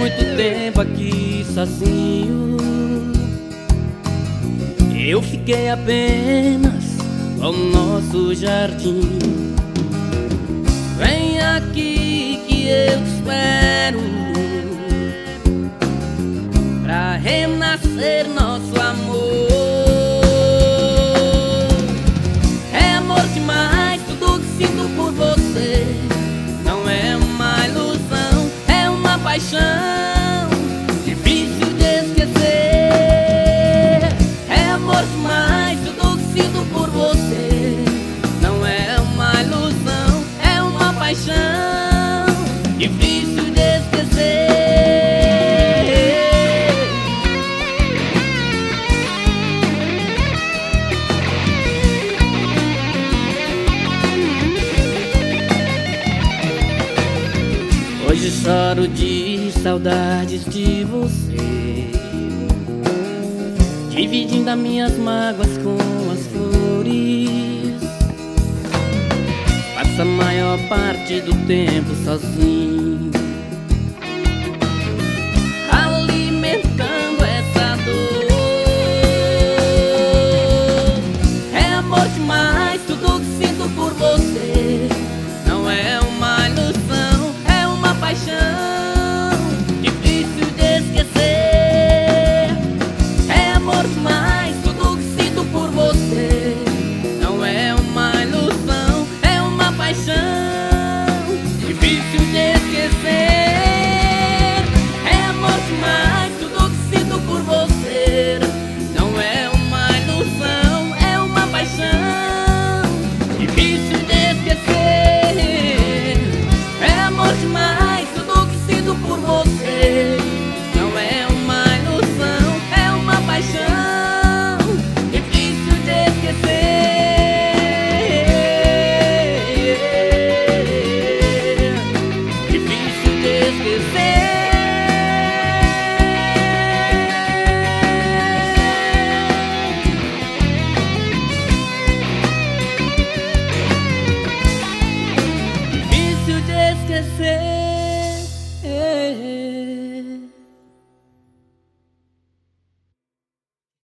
muito tempo aqui sozinho. Eu fiquei apenas com o nosso jardim. Vem aqui que eu te espero pra renascer nosso amor. É amor demais tudo que sinto por você. Não é uma ilusão, é uma paixão difícil de esquecer. É amor demais tudo que sinto por você. Não é uma ilusão, é uma paixão difícil de esquecer. Hoje choro de saudades de você, dividindo as minhas mágoas com as flores. Passa a maior parte do tempo sozinho.